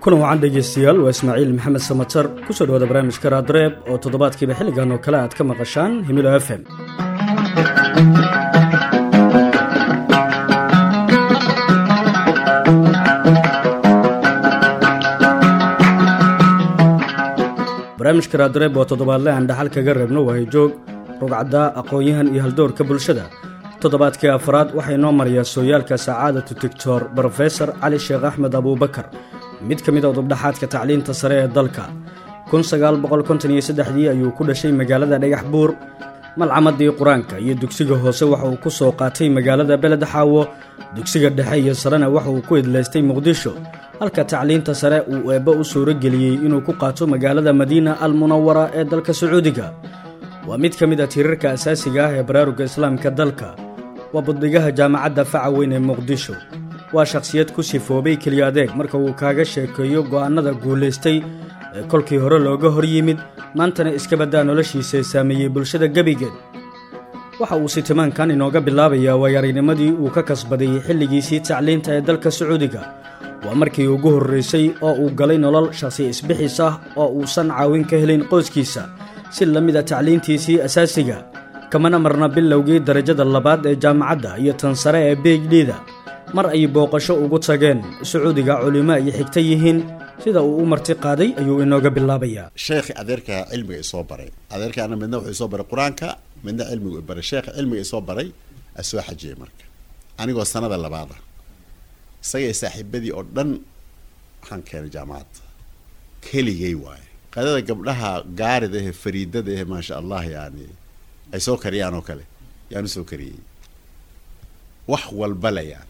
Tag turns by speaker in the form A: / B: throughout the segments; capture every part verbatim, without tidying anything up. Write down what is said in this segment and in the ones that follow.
A: kuna wacan dhegeystayaal waa Ismaaciil Maxamed Samatar ku soo dhawaada barnaamijka Raadreeb oo toddobaadkiiba xilligan oo kale aad ka maqashaan Himilo F M. barnaamijka Raadreeb oo toddobaadle aan dhaxal kaga reebno waa joog rugcada aqoonyahan iyo haldoorka bulshada. toddobaadkii afraad waxay noo maraya sooyaalka saacadatu Doctor Professor Ali Sheekh Ahmed Abubakar, mid ka mid ah dubdhaxaadka tacliinta sare ee dalka. kun sagaal boqol konton iyo saddex ayuu ku dhashay magaalada Dhagax Buur. malcamadii quraanka iyo dugsiga hoose waxa uu ku soo qaatay magaalada Beled Xaawo. dugsiga dhexe iyo sarena waxa uu ku idleystay Muqdisho, halka tacliinta sare uu eebba u suuro geliyay inuu ku qaato magaalada Madiina al-Munawwara ee dalka Sacuudiga. waa mid ka mid ah tiirarka asaasiga ah ee baraaruga islaamka dalka. waa buddigaha jaamacadda faca weyn ee Muqdisho. waa shakhsiyad ku sifoobay keliya adeeg marka uu kaaga sheekeeyo go'aanada guulaystay ee kolkii hore looga hor yimid, maantana iska baddaa noloshiisa saameeyey bulshada gebigeed. waxa uu sitimaankan inooga bilaabayaa waayarinimadii uu ka kasbaday xilligiisii tacliinta ee dalka Sacuudiga. waa markii ugu horreysay oo uu galay nolol shakhsi isbixis ah oo uusan caawin ka helin qoyskiisa, si la mid ah tacliintiisii asaasiga. kamana marna bilowgii darajada labaad ee jaamacadda iyo tan sare ee B H D-da. mar ay booqasho ugu tageen Sacuudiga culimo ay xigta yihiin, sida uu u marti qaaday ayuu inooga bilaabayaa.
B: sheekh adeerka cilmiga soo baray adeerkaana midna wuxuu soo baray quraanka, midna cilmiga baray. sheekh cilmiga soo baray asoo xajiyay marka anigoo sanada labaad ah. isaga saaxiibadii oo dhan waxaan keenay jaamacadda keligay waay. qadada gabdhaha gaarida ee fariidada ee ma sha Allah yaani ay soo kariyaan oo kale yaanu soo kariyay wax walba la yaani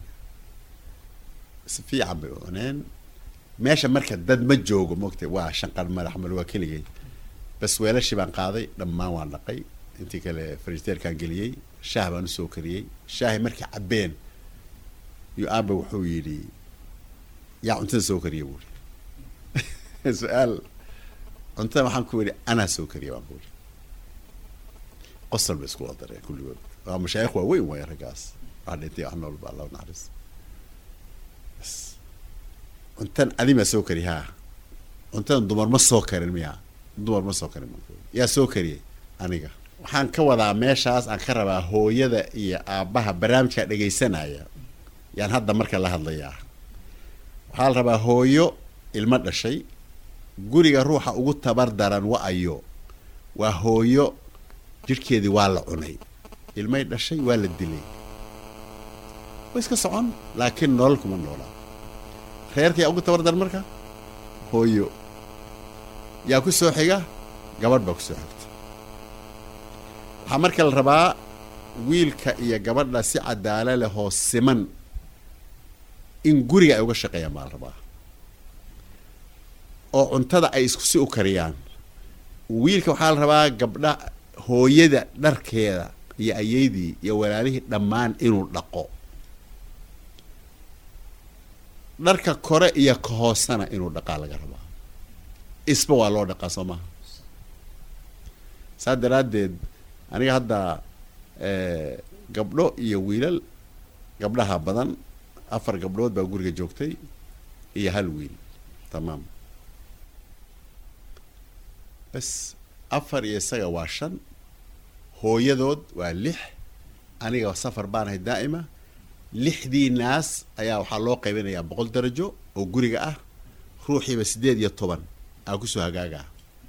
B: si fiican bay ooneen. meesha marka dad ma joogo moogtay waa shanqar madax mal waa keligay bas weelashii baan qaaday dhammaan waan dhaqay, intii kale fariiteerkaan geliyey, shaah baan soo kariyey. shaahi markii cabeen yu aaba wuxuu yidhi yaa cuntada soo kariyay buuri. su-aal cuntada waxaan ku yidhi anaa soo kariyay baan buuri. qosol ba isku wadareen kulligood. waa mashaayikh waaweyn waay raggaas, wax dhintay wax nool ba Allah naxariis. cuntan adima soo kari haa cuntan dumar ma soo karin miya dumar ma soo karin yaa soo kariyay aniga. waxaan ka wadaa meeshaas aan ka rabaa hooyada iyo aabaha barnaamijka dhageysanaya yaan hadda marka la hadlayaa. waxaa la rabaa hooyo ilmo dhashay, guriga ruuxa ugu tabar daran wa ayo waa hooyo jirkeedii waa la cunay, ilmay dhashay waa la dilay, way iska socon laakiin nolol kuma noolaa. reerkii ugu tabar daran marka hooyo yaa ku soo xiga gabadh baa ku soo xigta. waxaa marka la rabaa wiilka iyo gabadha si cadaalad leh oo siman in guriga ay uga shaqeeyaan baa la rabaa, oo cuntada ay isku si u kariyaan. wiilka waxaa la rabaa gabdha hooyada dharkeeda iyo ayeydii iyo walaalihii dhammaan inuu dhaqo, dharka kore iyo ka hoosana inuu dhaqaa laga rabaa. isba waa loo dhaqaa soo maha. saa daraaddeed aniga hadda gabdho iyo wiilal, gabdhaha badan afar gabdhood baa guriga joogtay iyo hal wiil. tamaam bas afar iyo isaga waa shan, hooyadood waa lix, aniga safar baan ahay daa'ima. lixdii naas ayaa waxaa loo qaybinayaa boqol darajo oo guriga ah, ruuxiiba siddeed iyo toban aa kusoo hagaaga.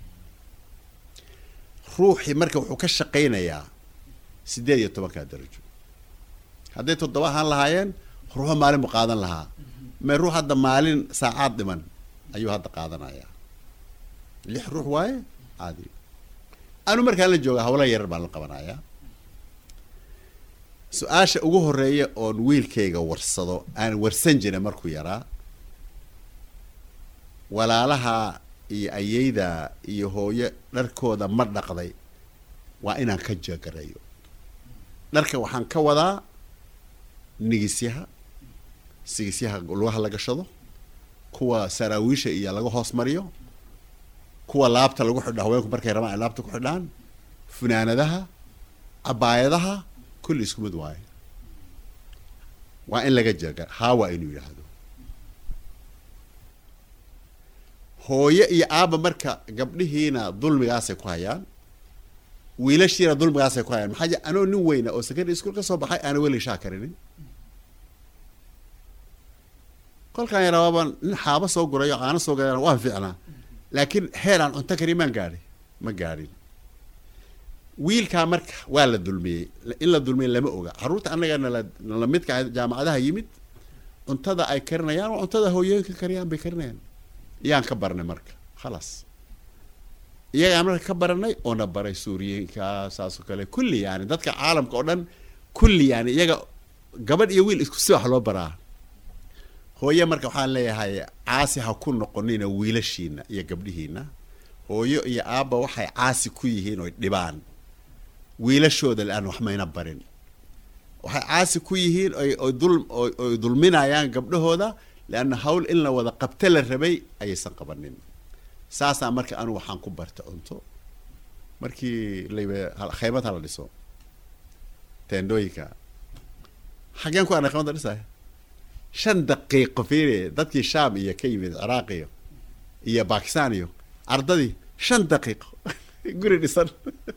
B: ruuxii marka wuxuu ka shaqaynayaa siddeed iyo tobankaa darajo. hadday toddoba ahaan lahaayeen ruuxo maalin buu qaadan lahaa, me ruux hadda maalin saacaad dhiman ayuu hadda qaadanayaa. lix ruux waaye caadi. anu markaan la jooga hawla yarar baan la qabanayaa. su-aasha ugu horeeya oon wiilkayga warsado aan warsan jiray markuu yaraa, walaalaha iyo ayeyda iyo hooyo dharkooda ma dhaqday, waa inaan ka jeegarayo. dharka waxaan ka wadaa nigisyaha, sigisyaha lugaha la gashado, kuwa saraawiisha iyo laga hoos mariyo, kuwa laabta lagu xidho haweenku markay rabaan ay laabta ku xidhaan, funaanadaha, cabaayadaha, kulli isku mid waaye. waa in laga jeega haa waa inuu yidhaahdo. hooyo iyo aaba marka gabdhihiina dulmigaasay ku hayaan wiilashiina dulmigaasay ku hayaan maxaa anoo nin weyna oo secondary school ka soo baxay aan weli shaa karinin kolkaan yaraaba nin xaaba soo gurayo caano soo gadan waan fiicnaa laakiin heer aan cunto karin maan gaadhin ma gaadhin wiilkaa marka waa la dulmiyey in la dulmiyey lama oga carruurta annaga nala nala midka jaamacadaha yimid cuntada ay karinayaan waa cuntada hooyooyinka kariyaan bay karinayaan iyaan ka barnay marka khalaas iyagaan marka ka baranay oona baray suuriyiinka saasoo kale kulli yani dadka caalamka oo dhan kulli yani iyaga gabadh iyo wiil isku si wax loo baraa hooyo marka waxaan leeyahay caasi ha ku noqonina wiilashiina iyo gabdhihiina hooyo iyo aabba waxay caasi ku yihiin oo dhibaan wiilashooda aan wax mayna barin waxay caasi ku yihiin oo dul oo dulminayaan gabdhahooda laana hawl in la wada qabta la rabay ayaysan qabanin saasa marka anu waxaan ku barta cunto markii leeyahay khaymada la dhiso teendooyinka xageen ku ana khaymada dhisay shan daqiiqo fiire dadkii shaam iyo ka yimid ciraaq iyo iyo bakistan iyo ardadii shan daqiiqo guri dhisan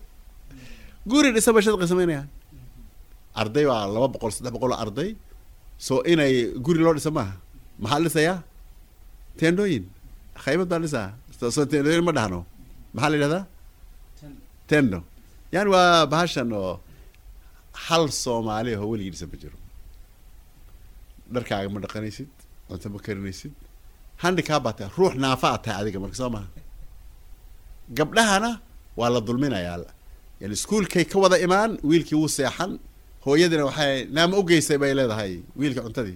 B: guri dhisan ba shan daqiiqo sameynayaan arday waa laba boqol saddex boqol arday soo inay guri loo dhisa maaha maxaa dhisayaa teendooyin khaymad baa dhisaa soo teendooyin ma dhahno maxaa la yidhahdaa tendo yani waa bahashan oo hal soomaali oo weligii dhisan ma jiro dharkaaga ma dhaqanaysid cunto ma karinaysid handicap baa tahay ruux naafa a tahay adiga marka soo maha gabdhahana waa la dulminayaa yani iskuolkay ka wada imaan wiilkii wuu seexan hooyadina waxay naama u geysay bay leedahay wiilka cuntadii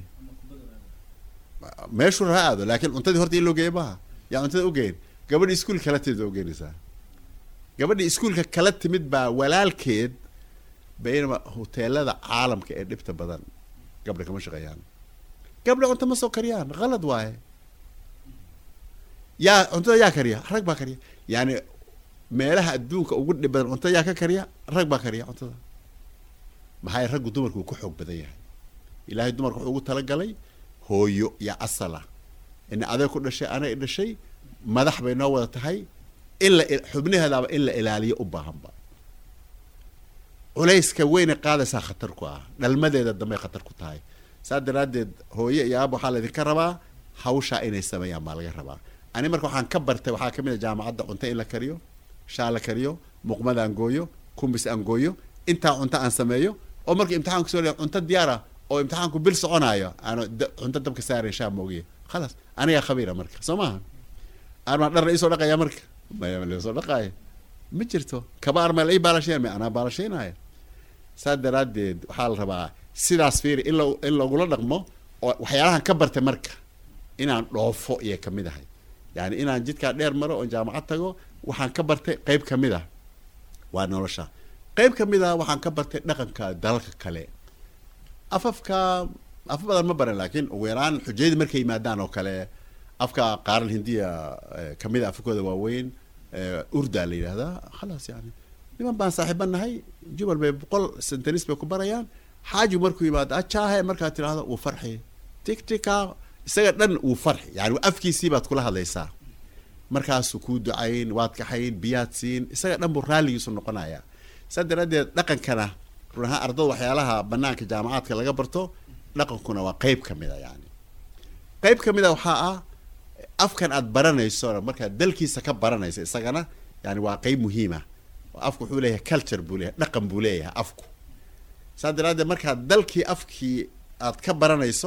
B: meeshuu ha aado laakiin cuntadii horta in loo geeya maaha yaa cuntada ugeyn gabadhii iskuol kala timid baa ugeynaysaa gabadhii iskuolka kala timid baa walaalkeed baynama hoteelada caalamka ee dhibta badan gabdha kama shaqeeyaan gabdha cunto ma soo kariyaan qalad waaye yaa cuntada yaa kariya rag baa kariya yani meelaha adduunka ugu dhib badan cuntada yaa ka kariya rag baa kariya cuntada maxay raggu dumarku ku xoog badan yahay ilaahay dumarku wuxuu ugu talagalay hooyo iyo asala in adeeg ku dhashay ana i dhashay madax bay noo wada tahay in la xubnaheedaaba in la ilaaliyo u baahanba culayska weyne qaadaysaa khatar ku ah dhalmadeeda dambe khatar ku tahay saa daraaddeed hooyo iyo aab waxaa laydinka rabaa hawshaa inay sameeyaan baa laga rabaa ani marka waxaan ka bartay waxaa ka mid a jaamacadda cunto in la kariyo shaa la kariyo muqmada aan gooyo kumbis aan gooyo intaa cunto aan sameeyo oo marka imtixaanku soo leeyahay cunto diyaara oo imtixaanku bil soconaayo aanu cunto dabka saaray shaa moogiye khalaas aniga khabiira marka soo maaha arma dhar isoo dhaqaya marka ma la soo dhaqay ma jirto kaba arma la baalashay ma ana baalashaynaya saa daraaddeed waxaa la rabaa sidaas fiiri in la in lagula dhaqmo oo waxyaalahan ka bartay marka inaan dhoofo iyo kamid ahay yani inaan jidkaa dheer maro oo jaamacad tago waxaan ka bartay qayb kamid ah waa nolosha qayb kamid ah waxaan ka bartay dhaqanka dalalka kale afafka af badan ma baran laakiin ugu yaraan xujayada markay yimaadaan oo kale afka qaaran hindiya kamid ah afkooda waaweyn urda la yidhaahdaa khalaas yani niman baan saaxiibanahay jubal bay boqol sentanis bay ku barayaan xaaji markuu yimaado ajaahe markaad tidhaahdo wuu farxi tigtika isaga dhan wuu farxi yani afkiisii baad kula hadlaysaa markaasuu kuu ducayn waad kaxayn biyaad siin isaga dhan buu raalligiisu noqonaya saa daraaddeed dhaqankana run ahaan ardada waxyaalaha banaanka jaamacaadka laga barto dhaqankuna waa qayb kamid a yani qayb kamid a waxaa ah afkan aad baranayso markaad dalkiisa ka baranayso isagana yani waa qayb muhiima afku wuxuu leeyahay culture buu leeyahay dhaqan buu leeyahay afku saa daraaddeed markaad dalkii afkii aad ka baranayso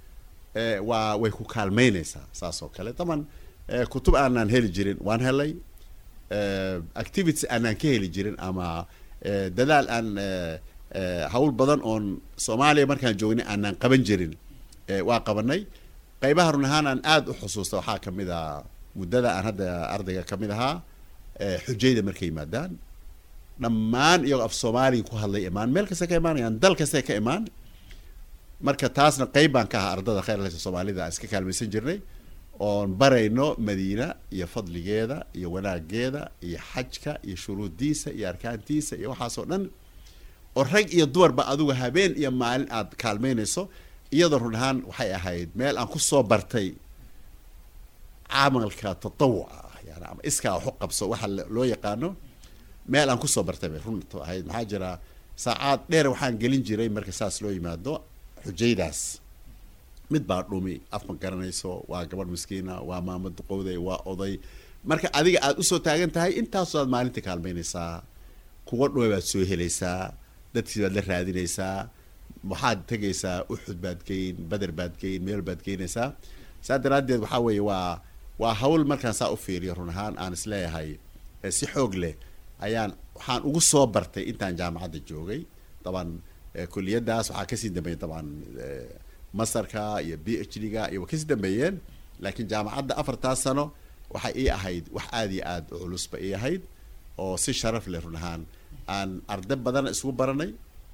B: waa way ku kaalmeynaysaa saas oo kale taban kutub aanaan heli jirin waan helay activities aanaan ka heli jirin ama dadaal aan hawl badan oon soomaaliya markaan joognay aanaan qaban jirin waa qabanay qaybaha run ahaan aan aada u xusuusta waxaa kamid a muddada aan hadda ardayga kamid ahaa xujayda markay yimaadaan dhammaan iyagoo af soomaaliga ku hadlay imaan meel kasta ka imaanayaan dal kasta ka imaan marka taasna qayb baan ka ahaa ardada khayrleysa soomaalida aan iska kaalmaysan jirnay oon barayno madiina iyo fadligeeda iyo wanaageeda iyo xajka iyo shuruudiisa iyo arkaantiisa iyo waxaasoo dhan oo rag iyo dumarba adigu habeen iyo maalin aad kaalmeynayso iyadoo run ahaan waxay ahayd meel aan kusoo bartay camalka tatawuca yani ama iskaa wax u qabso waxa loo yaqaano meel aan kusoo bartay bay runta ahayd maxaa jira saacaad dheer waxaan gelin jiray marka saas loo yimaado xujaydaas mid baa dhumi af ma garanayso waa gabadh miskiina waa maamad duqowday waa oday marka adiga aad usoo taagan tahay intaasoo aad maalinta kaalmaynaysaa kuwa dhumi baad soo helaysaa dadkii baad la raadinaysaa waxaad tegaysaa uxud baad geyn bader baad geyn meel baad geynaysaa saa daraaddeed waxaa weeye waa waa hawl markaan saa u fiiriyo run ahaan aan isleeyahay si xoog leh ayaan waxaan ugu soo bartay intaan jaamacadda joogay daban kuliyadaas waxaa kasii dambeeyay daban masarka iyo b h d ga iyo kasii dambeeyeen laakiin jaamacadda afartaas sano waxay ii ahayd wax aada iyo aada u culus ba ii ahayd oo si sharaf leh run ahaan aan arday badan isugu baranay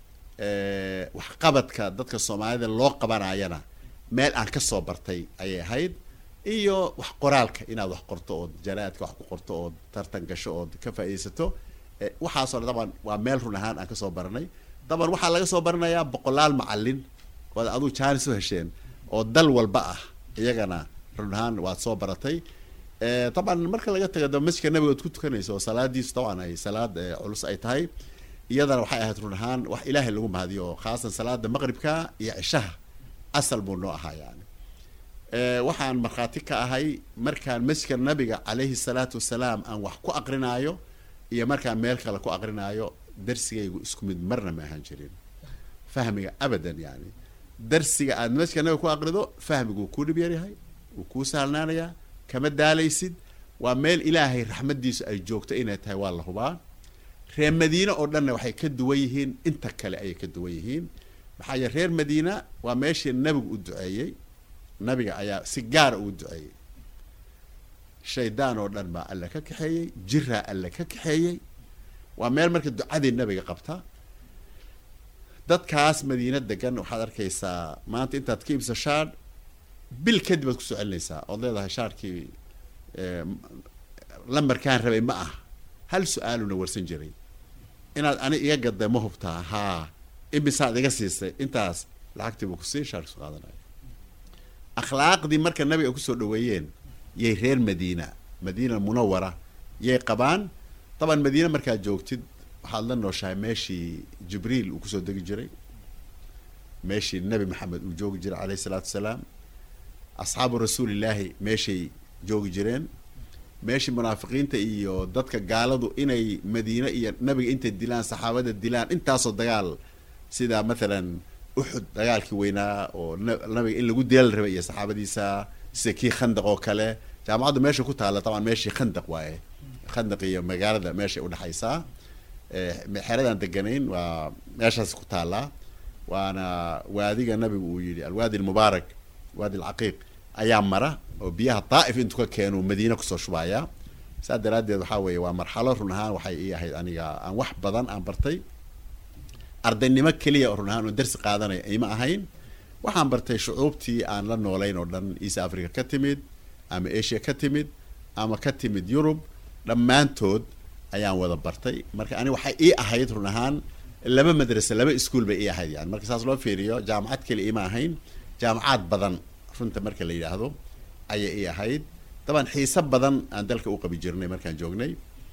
B: waxqabadka dadka soomaalida loo qabanayana meel aan kasoo bartay ayay ahayd iyo wax qoraalka inaad wax qorto oo jaraadka wax ku qorto oo tartan gasho oo ka faa'iidaysato waxaasoo dhan daban waa meel run ahaan aan kasoo baranay daban waxaa laga soo baranayaa boqolaal macallin waad aduu jaanis u hesheen oo dal walba ah iyagana run ahaan waad soo baratay daban marka laga tago da masjidka nabiga ood ku tukanayso oo salaadiisu daban ay salaad culus ay tahay iyadana waxay ahayd run ahaan wax ilaahay lagu mahadiyo khaasan salaada maqribka iyo cishaha asal buu noo ahaa yani waxaan markhaati ka ahay markaan masjidka nabiga calayhi salaatu wasalaam aan wax ku aqrinaayo iyo markaan meel kale ku aqrinaayo darsigaygu isku mid marna ma ahaan jirin fahmiga abadan yani darsiga aad masjidka nabiga ku aqrido fahmiguu kuu dhib yaryahay wuu kuu sahlnaanayaa kama daalaysid waa meel ilaahay raxmadiisu ay joogto inay tahay waa la hubaa reer madiine oo dhanna waxay ka duwan yihiin inta kale ayay ka duwan yihiin maxaa yeele reer madiina waa meeshii nabigu u duceeyey nabiga ayaa si gaara ugu duceeyey shaydaan oo dhan baa alla ka kaxeeyey jiraa alla ka kaxeeyey waa meel marka ducadii nabiga qabta dadkaas madiina degan waxaad arkaysaa maanta intaad ka iibso shaadh bil kadib aad kusoo celinaysaa ood leedahay shaarkii lambarkaan rabay ma ah hal su-aaluna warsan jiray inaad ani iga gadda ma hubtaa haa imisaad iga siisay intaas lacagtiiba kusii shaarka soo qaadanayo akhlaaqdii marka nabiga kusoo dhaweeyeen yay reer madiina madiina munawara yay qabaan daban madiina markaad joogtid waxaad la nooshahay meeshii jibriil uu kusoo degi jiray meeshii nabi maxamed uu joogi jiray calayhi salaatu wasalaam asxaabu rasuulillaahi meeshay joogi jireen meeshii munaafiqiinta iyo dadka gaaladu inay madiine iyo nabiga intay dilaan saxaabada dilaan intaasoo dagaal sida mathalan uxud dagaalkii weynaa oo nabiga in lagu dilal rabay iyo saxaabadiisa sida kii khandaq oo kale jaamacaddu meesha ku taalla taban meeshii khandaq waaye khandaq iyo magaalada meeshay udhexaysaa xeradaan deganayn waa meeshaas ku taallaa waana waadiga nabigu uu yidhi alwaadi almubaarak waadi alcaqiiq ayaa mara oo biyaha daa'if intuu ka keeno madiina kusoo shubaaya saa daraaddeed waxaa weeye waa marxalo run ahaan waxay ii ahayd aniga aan wax badan aan bartay ardaynimo keliya oo run ahaan oo darsi qaadanaya ima ahayn waxaan bartay shucuubtii aan la noolayn oo dhan east africa ka timid ama asia ka timid ama ka timid yurub dhammaantood ayaan wada bartay marka ani waxay ii ahayd run ahaan laba madrasa laba iskuol bay ii ahayd yani marka saas loo fiiriyo jaamacad keliya ima ahayn jaamacaad badan runta marka la yidhaahdo ayay ii ahayd daban xiise badan aan dalka u qabi jirnay markaan joognay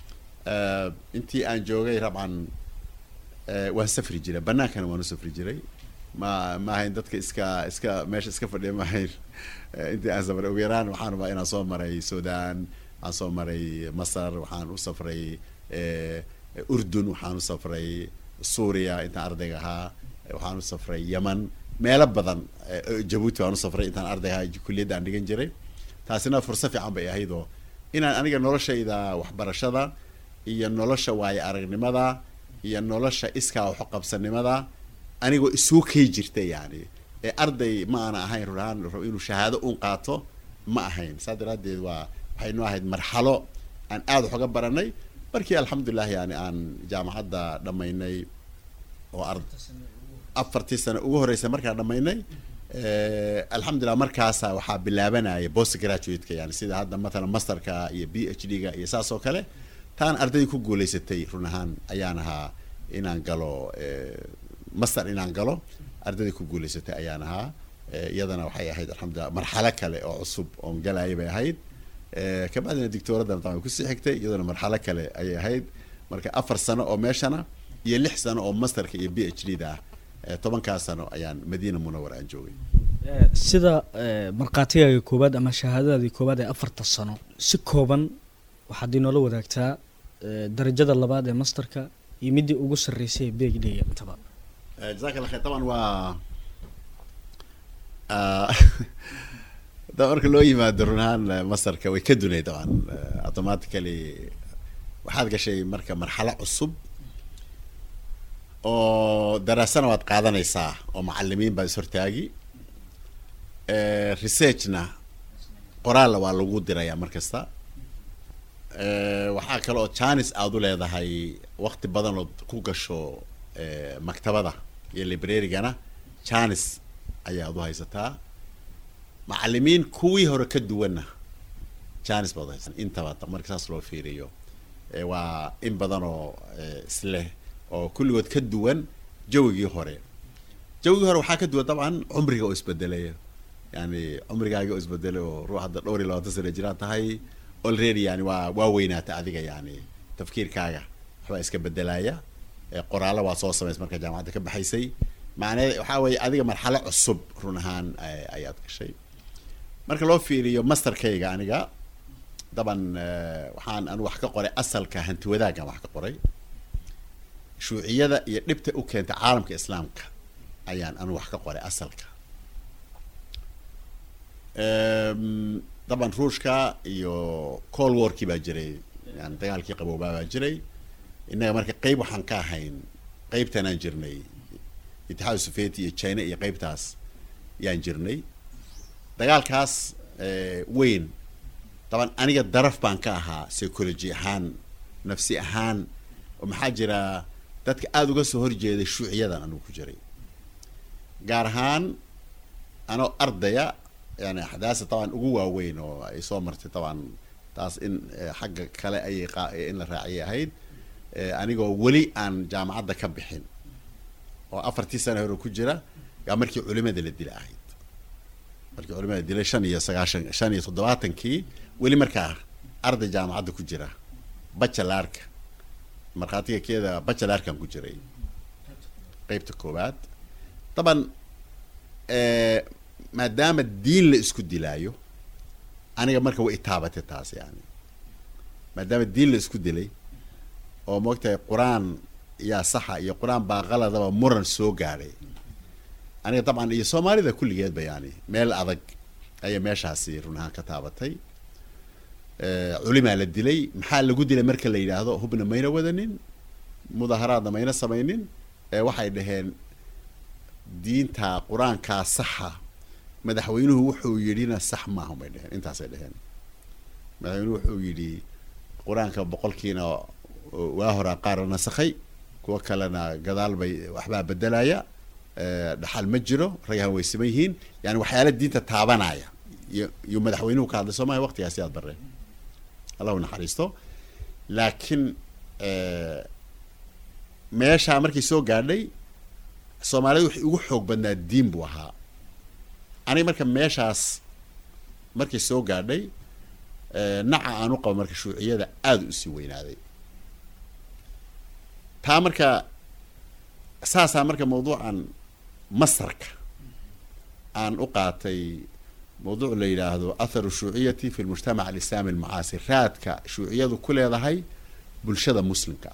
B: intii aan joogay rabcan waan safri jiray banaankana waan u safri jiray ma ma ahayn dadka iska iska meesha iska fadhiya ma ahayn intii aan safray ugu yaraan waxaan rabaa inaan soo maray sudan waxaan soo maray masar waxaan u safray urdun waxaan u safray suuriya intaan ardayga ahaa waxaan u safray yeman meelo badan jabuuti waan u safray intaan arday ahaa kulliyadda aan dhigan jiray taasina fursa fiican bay ahayd oo inaan aniga noloshayda waxbarashada iyo nolosha waayo aragnimada iyo nolosha iskaa wax qabsanimada anigoo isuu kay jirtay yani ee arday ma aana ahayn run ahaan inuu shahaado un qaato ma ahayn saa daraaddeed waa waxay noo ahayd marxalo aan aada wax uga baranay markii alxamdulilah yani aan jaamacadda dhammaynay oo ard afartii sano ugu horeysa markaan dhammaynay alxamdulilah markaasa waxaa bilaabanaya post graduate-ka yani sida hadda mathalan masterka iyo b h d ga iyo saas oo kale taan ardaydii ku guulaysatay run ahaan ayaan ahaa inaan galo master inaan galo ardaydii ku guulaysatay ayaan ahaa iyadana waxay ahayd alxamdulilah marxalo kale oo cusub oon galaya bay ahayd kabacdina dictooradan طبعا kusii xigtay iyadana marxalo kale ayay ahayd marka afar sano oo meeshana iyo lix sano oo masterka iyo PhD da ah tobankaas sano ayaan Madiina Munawwara aan joogay
A: sida marqaatiga koobaad ama shahaadada koobaad ee afarta sano si kooban waxaad inoo la wadaagtaa darajada labaad ee masterka iyo midii ugu sareysay PhD intaba
B: جزاك الله خير طبعا و ده marka loo yimaado runaan masarka way ka dunay طبعا automatically waxaad gashay marka marxalad cusub oo daraasana waad qaadanaysaa oo macallimiin baa ishortaagi ee researchna qoraal waa lagu dirayaa markasta ee waxa kale oo chance aad u leedahay waqti badan oo ku gasho ee maktabada iyo library-gana chance ayaad u haysataa macallimiin kuwii hore ka duwana chance baad haysan intaba markaas loo fiiriyo ee waa in badan oo isle oo kulligood ka duwan jawigii hore jawigii hore waxaa ka duwan dabcan umriga oo isbedelay yani umrigaaga oo isbedelay oo ruux hadda dhowr iyo labaatan sano jiraan tahay already yani waa waa weynaata adiga yani tafkiirkaaga waxba iska bedelaya ee qoraalo waa soo sameys marka jaamacadda ka baxaysay macnaheedu waxa weeye adiga marxalo cusub run ahaan ayaad gashay marka loo fiiriyo masterkayga aniga daban waxaan anu wax ka qoray asalka hanti wadaaga wax ka qoray shuuciyada iyo dhibta u keenta caalamka islaamka ayaan anu wax ka qoray asalka eem daban ruushka iyo cold war ki baa jiray yani dagaalkii qaboobaa baa jiray inaga marka qayb waxaan ka ahayn qaybtan aan jirnay itixaad sovieti iyo China iyo qaybtaas yaan jirnay dagaalkaas weyn طبعا aniga daraf baan ka ahaa psychology ahaan nafsi ahaan oo maxaa jira dadka aad uga soo horjeeday shuuciyadan anu ku jiray gaar ahaan ano ardaya yani xadaasa طبعا ugu waaweyn oo ay soo martay طبعا taas in xagga kale ay in la raaciyay ahayd anigoo weli aan jaamacadda ka bixin oo afartii sano hore ku jira yaa markii culimada la dilay ahayd markii culimada dilay shan iyo sagaashan shan iyo toddobaatankii weli markaa arday jaamacadda ku jira bachelorka markhaatiga keeda bachelorkan ku jiray qaybta koowaad طبعا maadaama diin la isku dilaayo aniga marka way taabatay taas yani maadaama diin la isku dilay oo moogtahay quraan yaa saxa iyo quraan baa qaladaba muran soo gaaray aniga طبعا iyo Soomaalida kulligeed ba yani meel adag ay meeshaasi run ahaan ka taabatay ee culima la dilay maxaa lagu dilay marka la yiraahdo hubna mayna wadanin mudaharaadna mayna samaynin ee waxay dhaheen diinta quraanka saxa madaxweynuhu wuxuu yirina sax ma aha bay dhaheen intaas ay dhaheen madaxweynuhu wuxuu yiri quraanka boqolkiina waa hore qaar nasakhay kuwa kalena gadaal bay waxba bedelaya ee dhaxal ma jiro ragahan way sameeyeen yani waxyaalo diinta taabanaya iyo madaxweynuhu ka hadlay Soomaaliya waqtigaas aad barre Allah una xariisto laakiin ee meesha markii soo gaadhay Soomaalidu wixii ugu xoog badnaa diin buu ahaa aniga marka meeshaas markii soo gaadhay ee naca aanu qabo marka shuuciyada aad u sii weynaaday taa marka saasa marka mawduucan masarka aan u qaatay mawduuc la yiraahdo athar shuuciyati fi almujtamac alislami almucaasir raadka shuuciyadu ku leedahay bulshada muslimka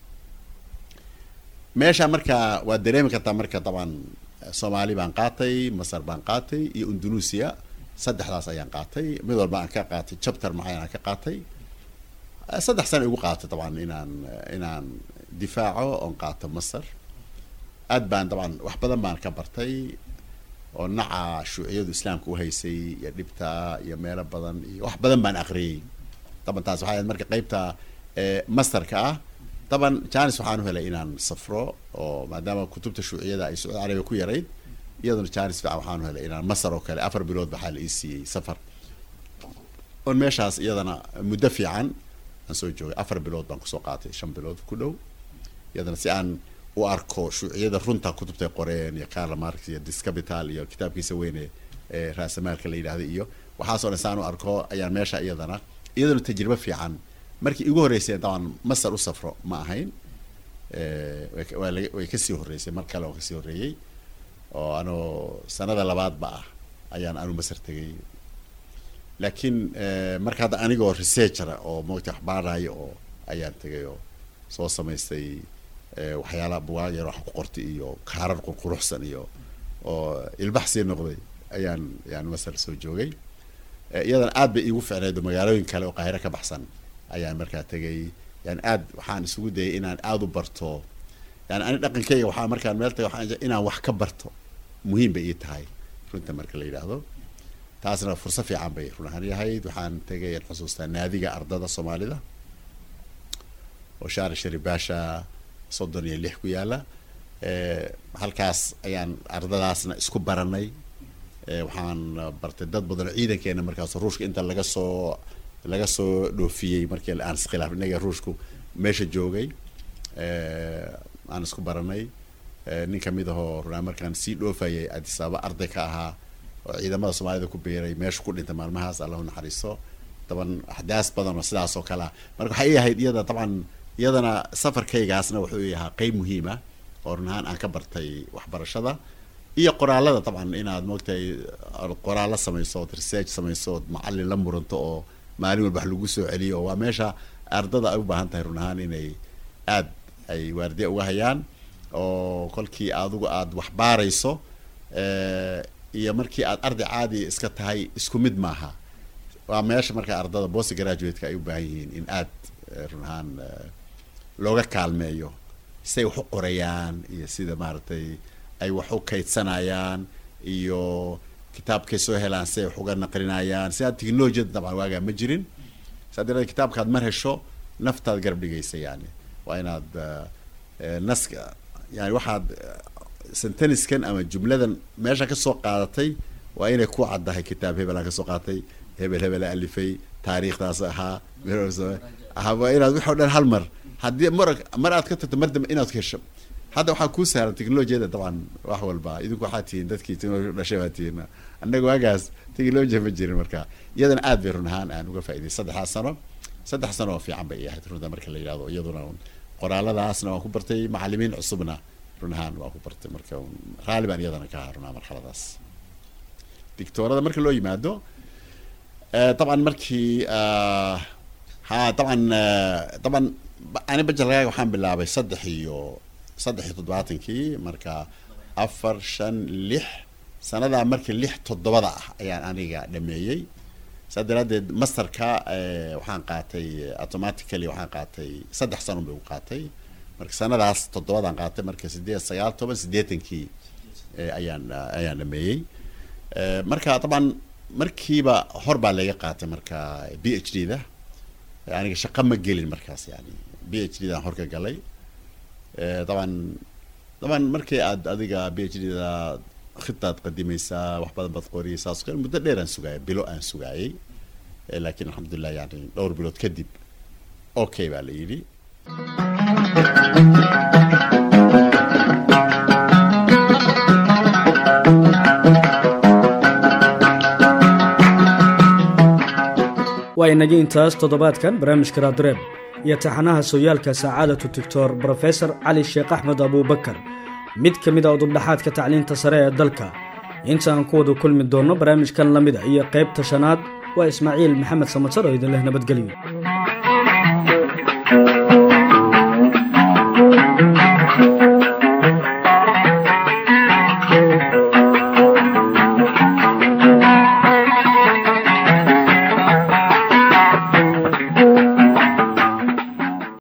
B: meesha marka waa dareemi kartaa marka طبعا Soomaali baan qaatay Masar baan qaatay iyo Indonesia saddexdaas ayaan qaatay mid walba aan ka qaatay chapter macaan aan ka qaatay saddex sano ugu qaatay طبعا inaan inaan difaaco on qaato Masar aad baan طبعا wax badan baan ka bartay oo naca shuuciyadu islaamka u haysay iyo dhibta iyo meelo badan iyo wax badan baan aqriyay طبعا taas waxay marka qaybta ee masterka ah طبعا chance waxaan u helay inaan safro oo maadaama kutubta shuuciyada ay Saudi Arabia ku yareyd iyaduna chance waxaan u helay inaan Masar oo kale afar bilood baxal ii siiyay safar oo meeshaas iyadana muddo fiican aan soo joogay afar bilood baan ku soo qaatay shan bilood ku dhow iyadana si aan u arko shuuciyada runta kutubta qoreen iyo Karl Marx iyo Dis Kapital iyo kitaabkiisa weyne raasamaalka la yiraahdo iyo waxa soo dhan u arko ayaan meesha iyadana iyadana tajribo fiican markii ugu horeysay taan Masar u safro ma ahayn ee way ka sii horeysay mar kale oo ka sii horeeyay oo ano sanada labaad ba ah ayaan anu Masar tagay laakiin marka hada anigoo researcher oo moogta xbaarayo oo ayaan tagay oo soo samaystay waxyaalaha buugaag yar wax ku qortay iyo kaarar quruxsan iyo oo ilbaxsi noqday ayaan yaan Masar soo joogay iyadan aad bay igu fiicneedo magaalooyin kale oo Qaahira ka baxsan ayaan markaa tagay yaan aad waxaan isugu dayay inaan aad u barto yaan ani dhaqankayga waxa markaan meel tagay waxaan inaan wax ka barto muhiim bay ii tahay runta marka la yiraahdo taasna fursad fiican bay runaan yahay waxaan tagay xusuustaa naadiga ardada Soomaalida oo shaar Sharibaasha soddon iyo lix ku yaala ee halkaas ayaan ardadaasna isku baranay ee waxaan bartay dad badan ciidankeena markaas ruushka inta laga soo laga soo dhoofiyay markii aan iskhilaaf inaga ruushku meesha joogay ee aan isku baranay nin kamid ah oo runaa markaan si dhoofayay Addis Ababa arday ka ahaa oo ciidamada Soomaalida ku beeray meesha ku dhintay maalmahaas Allahu naxariiso taban ahdaas badan oo sidaas oo kala marka waxay ahayd iyada taban iyadana safarkaygaasna wuxuu yahay qayb muhiim ah oo runaan aan ka bartay waxbarashada iyo qoraalada taban inaad moogtay qoraalo samayso research samayso macallin la muranto oo maalin walba lagu soo celiyo waa meesha ardada ay u baahan tahay runaan inay aad ay waardiye uga hayaan oo kolkii adigu aad wax baarayso ee iyo markii aad arday caadi iska tahay isku mid maaha waa meesha marka ardada post graduate-ka ay u baahan yihiin in aad runaan looga kaalmeeyo say wax u qorayaan iyo sida maartay ay wax u kaydsanayaan iyo kitaabkay soo helaan say wax uga naqlinayaan sida technology dabcan waaga ma jirin saddex kitaabkaad mar hesho naftaad garab dhigaysa yani waa inaad naska yani waxaad sentence kan ama jumladan meesha ka soo qaadatay waa inay ku caddahay kitaab hebel ka soo qaatay hebel hebel alifay taariikhdaas ahaa aha inaad wax dhan hal mar haddii mar mar aad ka tagto mar dambe inaad ka hesho hadda waxa ku saaran technology-da dabcan wax walba idinku waxa tiin dadkii technology dhashay waatiin annagu waagaas technology ma jirin marka iyadan aad bay runahan aan uga faa'iiday saddex sano saddex sano oo fiican bay ahayd runta marka la yiraahdo iyaduna qoraaladaasna waan ku bartay macallimiin cusubna runahan waan ku bartay marka qaaliban iyadana ka runaa marxaladaas dictorada marka loo yimaado ee طبعا markii ha طبعا طبعا ana bajalgaaga waxaan bilaabay saddex iyo saddex iyo toddobaatankii marka afar shan lix sanada markii lix toddobada ah ayaan aniga dhameeyay sadaradeed masterka waxaan qaatay automatically waxaan qaatay saddex sano buu qaatay marka sanadaas toddobadan qaatay marka sideed sagaal toban sideetankii ayaan ayaan dhameeyay marka طبعا markiiba hor baa laga qaatay marka PhD da aniga shaqo ma gelin markaas yani PhD da hor ka galay ee طبعا طبعا markii aad adiga PhD da khitaad qadimaysa wax badan bad qoriyay saas kale muddo dheer aan sugay bilo aan sugayay laakiin alxamdulillah yani dhowr bilood kadib okay baa la yiri
A: وإنجي إنتاز تضبات كان برامج كرادريب يتحناها سويالك سعادة الدكتور بروفيسور علي الشيخ أحمد أبو بكر مد كميدا وضبحات كتعلين تسريع الدلكة إنت أنكودو كل من دونه برامج كان لمدة هي قيب تشناد وإسماعيل محمد سمتر إذن له نبت قليل